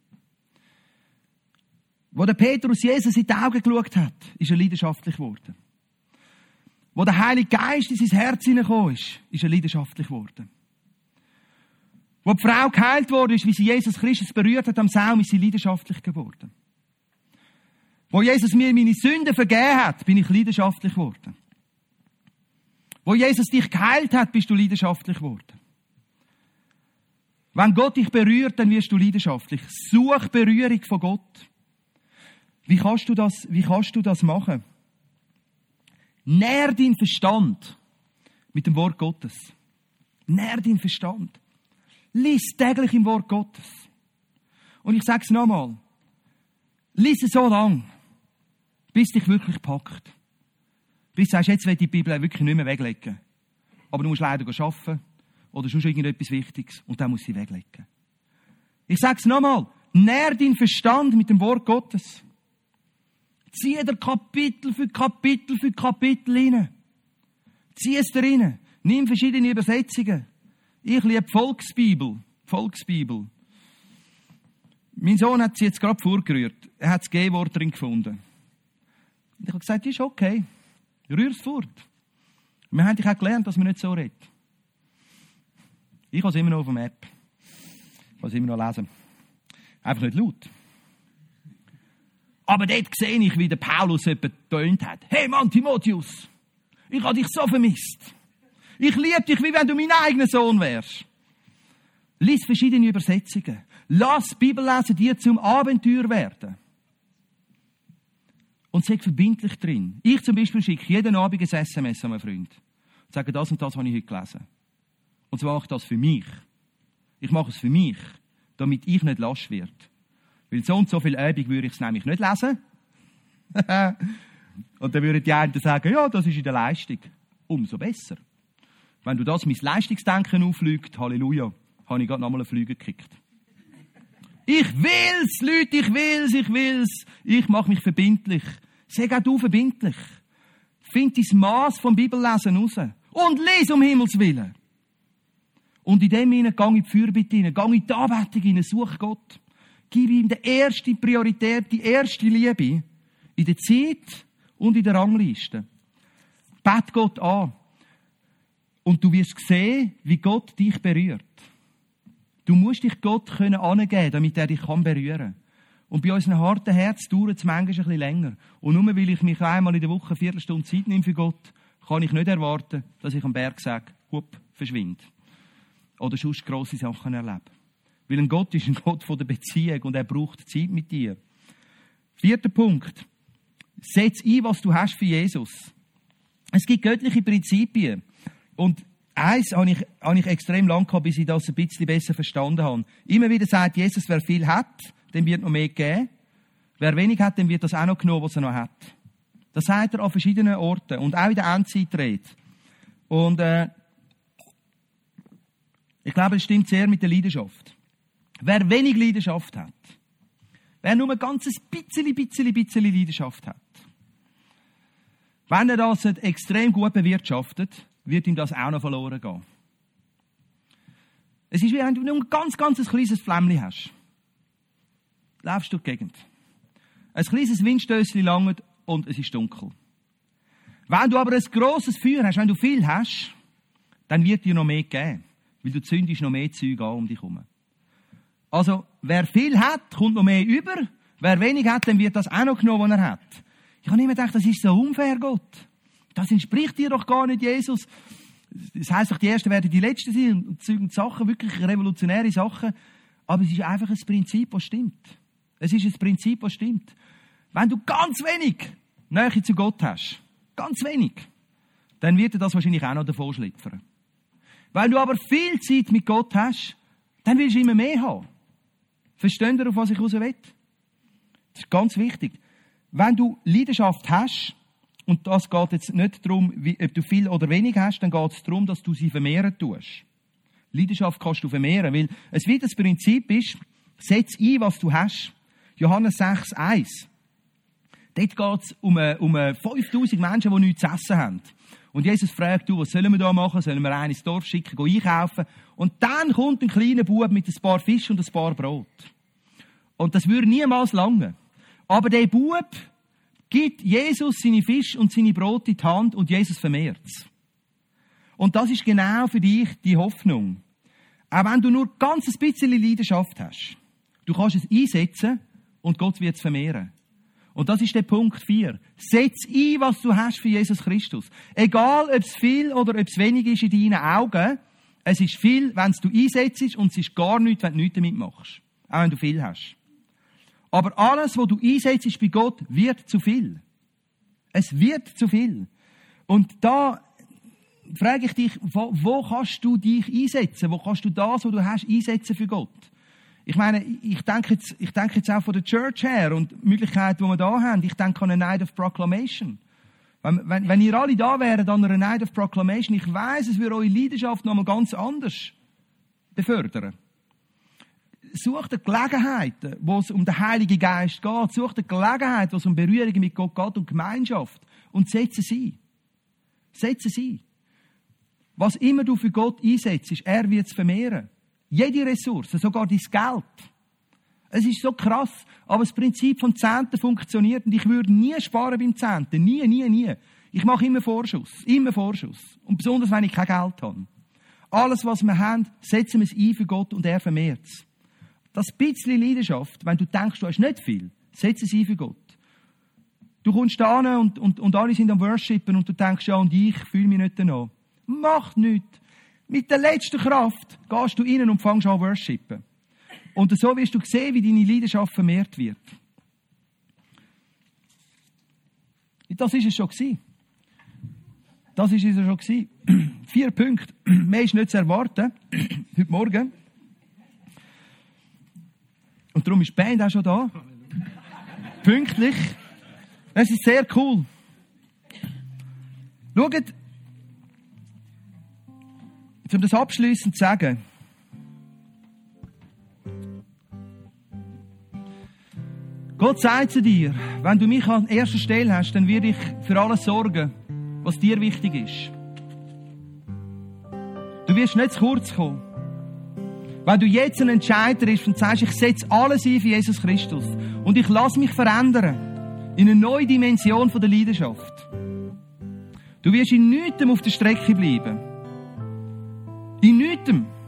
Wo der Petrus Jesus in die Augen geschaut hat, ist er leidenschaftlich geworden. Wo der Heilige Geist in sein Herz hineingekommen ist er leidenschaftlich geworden. Wo die Frau geheilt worden ist, wie sie Jesus Christus berührt hat am Saum, ist sie leidenschaftlich geworden. Wo Jesus mir meine Sünden vergeben hat, bin ich leidenschaftlich geworden. Wo Jesus dich geheilt hat, bist du leidenschaftlich geworden. Wenn Gott dich berührt, dann wirst du leidenschaftlich. Such Berührung von Gott. Wie kannst du das machen? Nähr deinen Verstand mit dem Wort Gottes. Nähr deinen Verstand. Lies täglich im Wort Gottes. Und ich sage es nochmal. Lies es so lang, bis dich wirklich packt. Bis du sagst, jetzt will ich die Bibel wirklich nicht mehr weglegen. Aber du musst leider arbeiten oder sonst irgendetwas Wichtiges und dann musst du sie weglegen. Ich sage es nochmal. Nähr deinen Verstand mit dem Wort Gottes. Zieh dir Kapitel für Kapitel für Kapitel rein. Zieh es dir rein. Nimm verschiedene Übersetzungen. Ich liebe Volksbibel. Mein Sohn hat sie jetzt gerade vorgerührt. Er hat das G-Wort drin gefunden. Und ich habe gesagt, ist okay. Rühr es fort. Wir haben dich auch gelernt, dass man nicht so redet. Ich habe es immer noch auf dem App. Ich kann es immer noch lesen. Einfach nicht laut. Aber dort sehe ich, wie der Paulus jemand getönt hat. Hey Mann, Timotheus, ich habe dich so vermisst. Ich liebe dich, wie wenn du mein eigener Sohn wärst. Lies verschiedene Übersetzungen. Lass Bibellesen dir zum Abenteuer werden. Und sei verbindlich drin. Ich zum Beispiel schicke jeden Abend ein SMS an meinen Freund. Und sage, das und das habe ich heute gelesen. Und zwar mache ich das für mich. Ich mache es für mich, damit ich nicht lasch werde. Weil so und so viel Übung würde ich es nämlich nicht lesen. Und dann würden die einen sagen, ja, das ist in der Leistung. Umso besser. Wenn du das mein Leistungsdenken auflügt, Halleluja, habe ich gerade nochmal einen Flüger gekickt. Ich will's, Leute, ich will's. Ich mache mich verbindlich. Sag auch du verbindlich. Find dein Maß vom Bibellesen raus. Und lies um Himmels Willen. Und in dem hinein geh in die Fürbitte hinein, geh in die Anbetung hinein, such Gott. Gib ihm die erste Priorität, die erste Liebe in der Zeit und in der Rangliste. Bet Gott an. Und du wirst sehen, wie Gott dich berührt. Du musst dich Gott angeben, damit er dich berühren kann. Und bei unseren harten Herzen dauert es manchmal ein bisschen länger. Und nur weil ich mich einmal in der Woche 1 Viertelstunde Zeit nehme für Gott, kann ich nicht erwarten, dass ich am Berg sage, hup, verschwinde. Oder sonst grosse Sachen erlebe. Weil ein Gott ist ein Gott von der Beziehung und er braucht Zeit mit dir. 4. Punkt. Setz ein, was du hast für Jesus. Es gibt göttliche Prinzipien. Und eins habe ich extrem lang gehabt, bis ich das ein bisschen besser verstanden habe. Immer wieder sagt Jesus, wer viel hat, dem wird noch mehr geben. Wer wenig hat, dem wird das auch noch genommen, was er noch hat. Das sagt er an verschiedenen Orten. Und auch in der Endzeitrede. Und ich glaube, es stimmt sehr mit der Leidenschaft. Wer wenig Leidenschaft hat, wer nur ein ganzes bisschen Leidenschaft hat, wenn er das extrem gut bewirtschaftet, wird ihm das auch noch verloren gehen. Es ist wie wenn du nur ein ganz kleines Flämmchen hast. Läufst durch die Gegend. Ein kleines Windstößchen langt und es ist dunkel. Wenn du aber ein grosses Feuer hast, wenn du viel hast, dann wird dir noch mehr geben. Weil du zündest noch mehr Zeug an um dich herum. Also, wer viel hat, kommt noch mehr über. Wer wenig hat, dann wird das auch noch genommen, was er hat. Ich habe immer gedacht, das ist so unfair, Gott. Das entspricht dir doch gar nicht, Jesus. Das heisst doch, die Ersten werden die Letzten sein und Zeug und Sachen, wirklich revolutionäre Sachen. Aber es ist einfach ein Prinzip, das stimmt. Es ist ein Prinzip, das stimmt. Wenn du ganz wenig Nähe zu Gott hast, ganz wenig, dann wird dir das wahrscheinlich auch noch davon schlüpfen. Wenn du aber viel Zeit mit Gott hast, dann willst du immer mehr haben. Versteht ihr, auf was ich raus will? Das ist ganz wichtig. Wenn du Leidenschaft hast, und das geht jetzt nicht darum, ob du viel oder wenig hast, dann geht es darum, dass du sie vermehren tust. Leidenschaft kannst du vermehren, weil es wie das Prinzip ist, setz ein, was du hast. Johannes 6,1. Dort geht es um 5000 Menschen, die nichts zu essen haben. Und Jesus fragt, du, was sollen wir da machen? Sollen wir einen ins Dorf schicken, einkaufen? Und dann kommt ein kleiner Bub mit ein paar Fisch und ein paar Brot. Und das würde niemals lange. Aber der Bub gibt Jesus seine Fisch und seine Brot in die Hand und Jesus vermehrt es. Und das ist genau für dich die Hoffnung. Auch wenn du nur ganz ein bisschen Leidenschaft hast. Du kannst es einsetzen und Gott wird es vermehren. Und das ist der Punkt 4. Setz ein, was du hast für Jesus Christus. Egal, ob es viel oder ob es wenig ist in deinen Augen, es ist viel, wenn es du einsetzt und es ist gar nichts, wenn du nichts damit machst. Auch wenn du viel hast. Aber alles, was du einsetzt bei Gott, wird zu viel. Es wird zu viel. Und da frage ich dich, wo kannst du dich einsetzen? Wo kannst du das, was du hast, einsetzen für Gott? Ich meine, ich denke jetzt auch von der Church her und die Möglichkeiten, die wir da haben. Ich denke an eine Night of Proclamation. Wenn ihr alle da wären an einer Night of Proclamation, ich weiss, es würde eure Leidenschaft noch mal ganz anders befördern. Sucht Gelegenheiten, wo es um den Heiligen Geist geht. Sucht Gelegenheiten, wo es um Berührungen mit Gott geht und Gemeinschaft. Und setze sie. Setze sie. Was immer du für Gott einsetzt, er wird es vermehren. Jede Ressource, sogar dein Geld. Es ist so krass. Aber das Prinzip von Zehnten funktioniert und ich würde nie sparen beim Zehnten. Nie, nie, nie. Ich mache immer Vorschuss. Immer Vorschuss. Und besonders, wenn ich kein Geld habe. Alles, was wir haben, setzen wir es ein für Gott und er vermehrt es. Das bisschen Leidenschaft, wenn du denkst, du hast nicht viel, setz es ein für Gott. Du kommst da hin und alle sind am Worshipen und du denkst, ja, und ich fühle mich nicht danach. Macht nichts. Mit der letzten Kraft gehst du rein und fängst an zu worshipen. Und so wirst du sehen, wie deine Leidenschaft vermehrt wird. Das ist es schon gewesen. Das ist es schon gewesen. 4 Punkte. Mehr ist nicht zu erwarten. Heute Morgen. Und darum ist die Band auch schon da. Pünktlich. Es ist sehr cool. Schaut, um das abschliessend zu sagen. Gott sagt zu dir, wenn du mich an erster Stelle hast, dann werde ich für alles sorgen, was dir wichtig ist. Du wirst nicht zu kurz kommen. Wenn du jetzt ein Entscheider bist und sagst, ich setze alles ein für Jesus Christus und ich lasse mich verändern in eine neue Dimension von der Leidenschaft. Du wirst in nichts auf der Strecke bleiben. In nichts.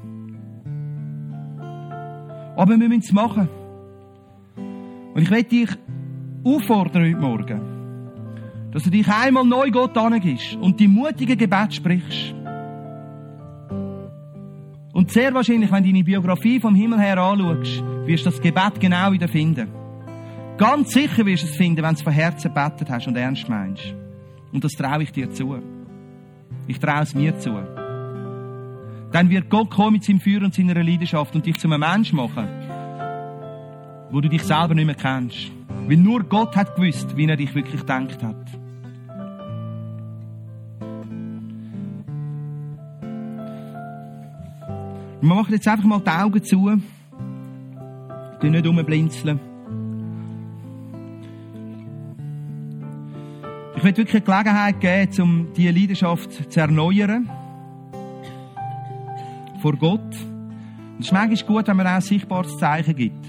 Aber wir müssen es machen. Und ich möchte dich auffordern heute Morgen, dass du dich einmal neu Gott angibst und die mutige Gebet sprichst. Und sehr wahrscheinlich, wenn du deine Biografie vom Himmel her anschaust, wirst du das Gebet genau wieder finden. Ganz sicher wirst du es finden, wenn du es von Herzen gebetet hast und ernst meinst. Und das traue ich dir zu. Ich traue es mir zu. Dann wird Gott kommen mit seinem Feuer und seiner Leidenschaft und dich zu einem Menschen machen, wo du dich selber nicht mehr kennst. Weil nur Gott hat gewusst, wie er dich wirklich gedacht hat. Und wir machen jetzt einfach mal die Augen zu. Du nicht rumblinzeln. Ich möchte wirklich eine Gelegenheit geben, um diese Leidenschaft zu erneuern. Vor Gott. Und es ist manchmal gut, wenn man auch ein sichtbares Zeichen gibt.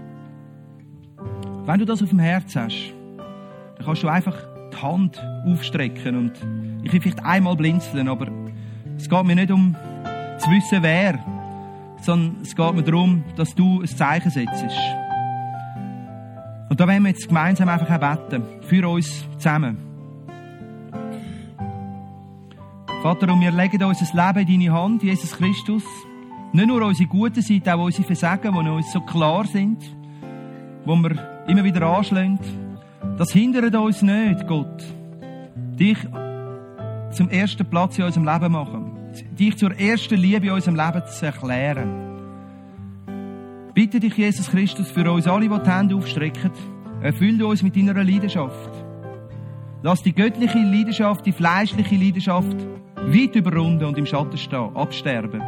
Wenn du das auf dem Herz hast, dann kannst du einfach die Hand aufstrecken. Und ich will vielleicht einmal blinzeln, aber es geht mir nicht um zu wissen, wer, sondern es geht mir darum, dass du ein Zeichen setzt. Und da wollen wir jetzt gemeinsam einfach auch beten. Für uns zusammen. Vater, und wir legen unser Leben in deine Hand, Jesus Christus. Nicht nur unsere guten Seiten, auch unsere Versagen, die uns so klar sind, wo wir immer wieder anschlagen. Das hindert uns nicht, Gott, dich zum ersten Platz in unserem Leben machen. Dich zur ersten Liebe in unserem Leben zu erklären. Bitte dich, Jesus Christus, für uns alle, die die Hände aufstrecken, erfülle uns mit deiner Leidenschaft. Lass die göttliche Leidenschaft, die fleischliche Leidenschaft weit überrunden und im Schatten stehen, absterben.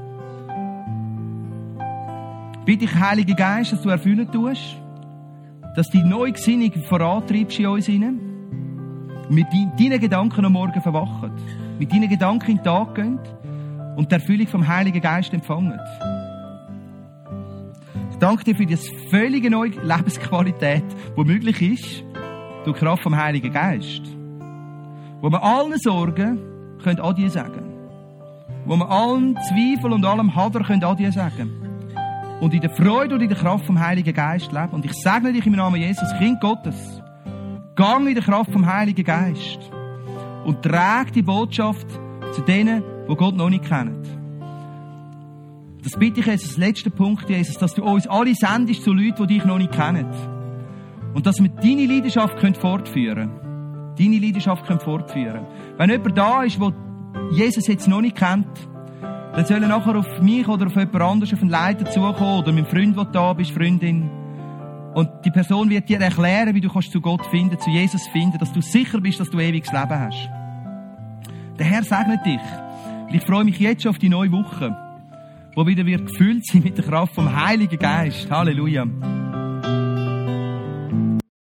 Bitte dich, Heiliger Geist, dass du erfüllen tust, dass die neue Gesinnung vorantreibst in uns hinein und mit deinen Gedanken am Morgen verwachen, mit deinen Gedanken in den Tag gehen und die Erfüllung vom Heiligen Geist empfangen. Ich danke dir für die völlige neue Lebensqualität, die möglich ist, durch die Kraft vom Heiligen Geist. Wo wir allen Sorgen können Adieu sagen. Wo wir allen Zweifel und allem Hader können Adieu sagen. Und in der Freude und in der Kraft vom Heiligen Geist leben. Und ich segne dich im Namen Jesus, Kind Gottes. Gang in der Kraft vom Heiligen Geist. Und trag die Botschaft zu denen, die Gott noch nicht kennen. Das bitte ich jetzt als letzten Punkt, Jesus, dass du uns alle sendest zu Leuten, die dich noch nicht kennen. Und dass wir deine Leidenschaft fortführen können. Deine Leidenschaft fortführen. Wenn jemand da ist, der Jesus jetzt noch nicht kennt, dann soll er nachher auf mich oder auf jemand anderes, auf einen Leiter zukommen oder mit einem Freund, der da bist, Freundin. Und die Person wird dir erklären, wie du kannst zu Gott finden, zu Jesus finden, dass du sicher bist, dass du ewiges Leben hast. Der Herr segnet dich. Und ich freue mich jetzt schon auf die neue Woche, wo wieder wird gefüllt sein mit der Kraft vom Heiligen Geist. Halleluja.